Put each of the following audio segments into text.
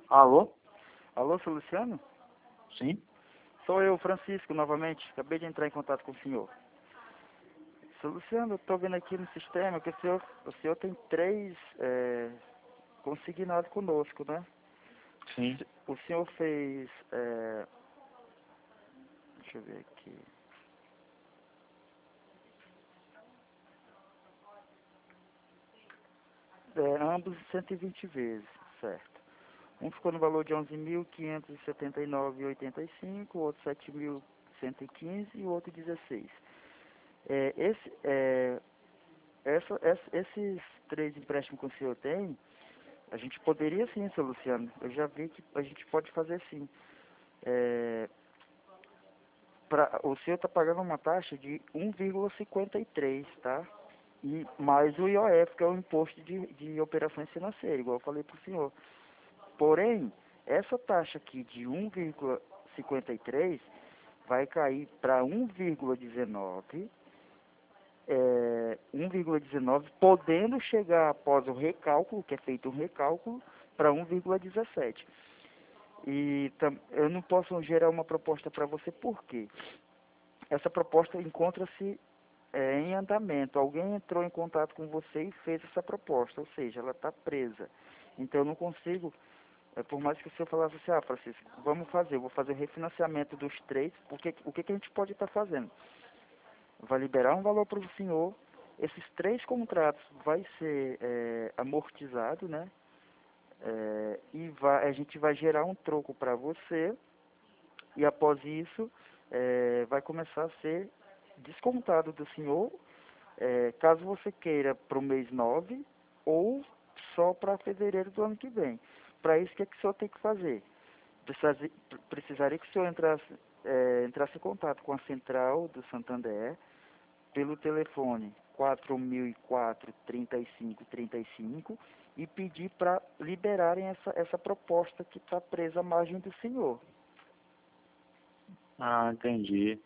Alô? Alô, seu Luciano? Sim? Sou eu, Francisco, novamente. Acabei de entrar em contato com o senhor. Seu Luciano, eu estou vendo aqui no sistema que o senhor tem três consignados conosco, né? Sim. O senhor fez... deixa eu ver aqui. Ambos 120 vezes, certo. Um ficou no valor de 11.579,85, o outro 7.115 e o outro 16. Esses três empréstimos que o senhor tem, a gente poderia sim, seu Luciano. Eu já vi que a gente pode fazer sim. O senhor está pagando uma taxa de 1,53, tá? E mais o IOF, que é o Imposto de Operações Financeiras, igual eu falei para o senhor. Porém, essa taxa aqui de 1,53 vai cair para 1,19, 1,19, podendo chegar após o recálculo, que é feito um recálculo, para 1,17. E eu não posso gerar uma proposta para você, por quê? Essa proposta encontra-se em andamento. Alguém entrou em contato com você e fez essa proposta, ou seja, ela está presa. Então eu não consigo, por mais que o senhor falasse assim, Francisco, vou fazer o refinanciamento dos três, porque o que a gente pode estar fazendo? Vai liberar um valor para o senhor, esses três contratos vai ser amortizado, né? E a gente vai gerar um troco para você, e após isso vai começar a ser descontado do senhor, caso você queira para o mês 9 ou só para fevereiro do ano que vem. Para isso, o que o senhor tem que fazer? Precisaria que o senhor entrasse em contato com a central do Santander pelo telefone 4004-3535 e pedir para liberarem essa proposta que está presa à margem do senhor. Ah, entendi.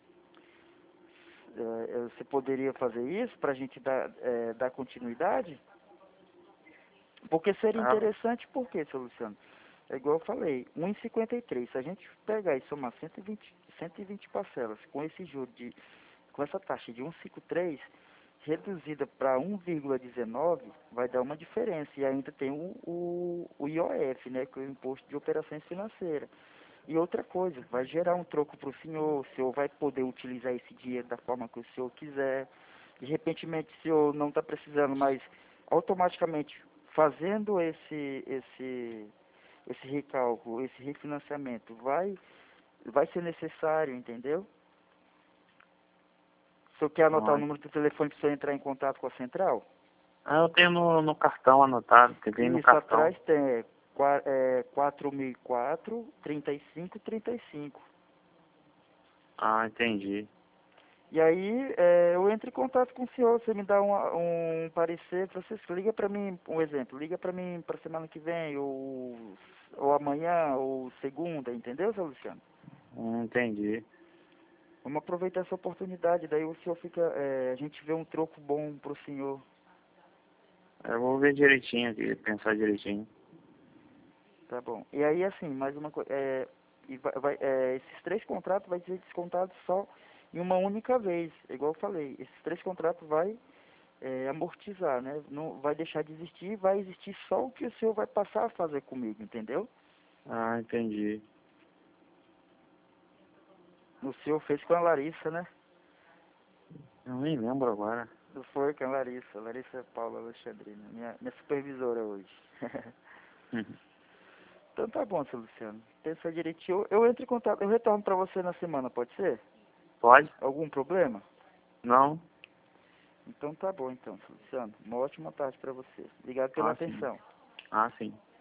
Você poderia fazer isso para a gente dar continuidade? Porque seria Ah, interessante, por quê, seu Luciano? É igual eu falei, 1,53. Se a gente pegar e somar 120 parcelas com esse juro com essa taxa de 1,53, reduzida para 1,19, vai dar uma diferença. E ainda tem o IOF, né, que é o Imposto de Operações Financeiras. E outra coisa, vai gerar um troco para o senhor vai poder utilizar esse dinheiro da forma que o senhor quiser. De repentemente, o senhor não está precisando, mas automaticamente fazendo esse recálculo, esse refinanciamento, vai ser necessário, entendeu? O senhor quer anotar o ah, número do telefone para o senhor entrar em contato com a central? eu tenho no cartão anotado, que vem no Isso, cartão. atrás tem 4004 3535. Ah, entendi. E aí eu entro em contato com o senhor, você me dá um parecer, Francisco, liga para mim, um exemplo, liga para mim para semana que vem, ou amanhã, ou segunda, entendeu, seu Luciano? Entendi. Vamos aproveitar essa oportunidade, daí o senhor a gente vê um troco bom pro senhor. Eu vou ver direitinho aqui, pensar direitinho. Tá bom. E aí, assim, mais uma coisa, esses três contratos vai ser descontados só em uma única vez, igual eu falei, esses três contratos vai amortizar, né? Não vai deixar de existir, vai existir só o que o senhor vai passar a fazer comigo, entendeu? Ah, entendi. O senhor fez com a Larissa, né? Eu nem lembro agora. Não foi com a Larissa Paula Alexandrina, minha supervisora hoje. Uhum. Então tá bom, seu Luciano. Pensa direitinho. Eu entro em contato, eu retorno pra você na semana, pode ser? Pode? Algum problema? Não? Então tá bom, então, seu Luciano. Uma ótima tarde pra você. Obrigado pela Ah, sim. atenção. Ah, sim.